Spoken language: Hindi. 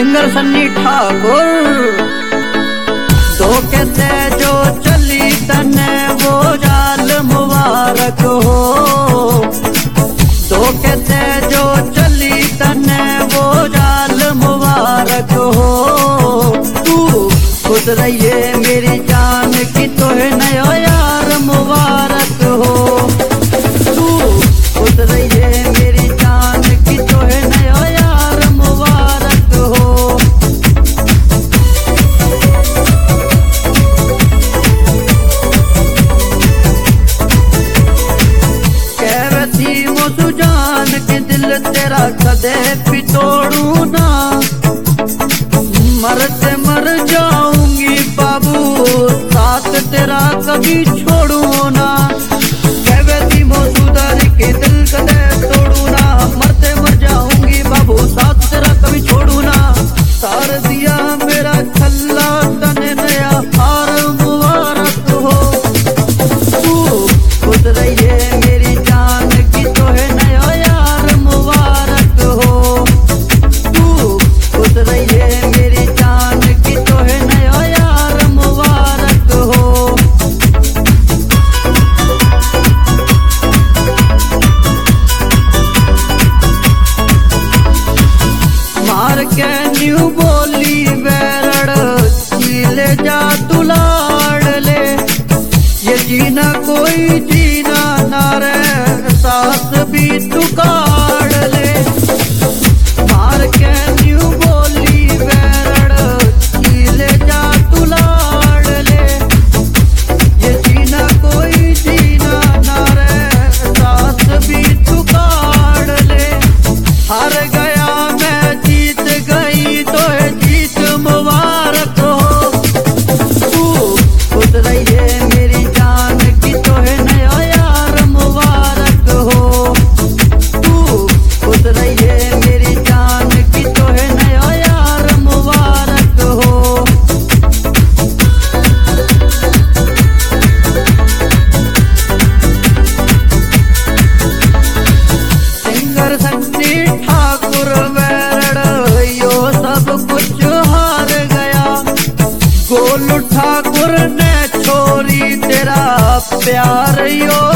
सिंगर सन्नी ठाकुर। धोखे से जो चली तने वो जाल मुबारक हो, धोखे से जो चली तने वो जाल मुबारक हो। तू खुद रहिए मेरी जान की तोहे नयो यार मुबारक हो। तू खुद रहिए मेरी जान की तोहे नयो यार मुबारक हो। कहती वो जान के दिल तेरा कदे भी तोड़ू ना, मरते मर जाऊंगी बाबू साथ तेरा कभी छोड़ू ना। कहती मौजूदारी के दिल कदे तोड़ू ना, मरते मर जाऊंगी बाबू साथ तेरा कभी छोड़ू ना। तार दिया मेरा छल्ला तने नया हार मुबारक हो। तू खुद रहिए मेरी जान की तोहे नया यार मुबारक हो। तू खुद रहिए मेरी जान की तोहे नया यार मुबारक हो। मार के न्यू बोली बैरड़ ले जा तू लाड़ ले, ये जीना कोई जीना ना रे साथ भी तू काढ़ ले। मार के न्यू बोली बैरड़ ले जा तू लाड़ ले, ये जीना कोई जीना ना रे साथ भी तू काढ़ ले। हार गया मैं जीत गई तो है जीत मुबारक हो। तू खुद रहिए मेरी जान की तोहे नया यार मुबारक हो। तू खुद रहिए मेरी जान की तोहे नया यार मुबारक हो। सिंगर सन्नी ठाकुर बैरड़ यो सब कुछ हार गया। गोलू ठाकुर ने छोरी तेरा प्यार यो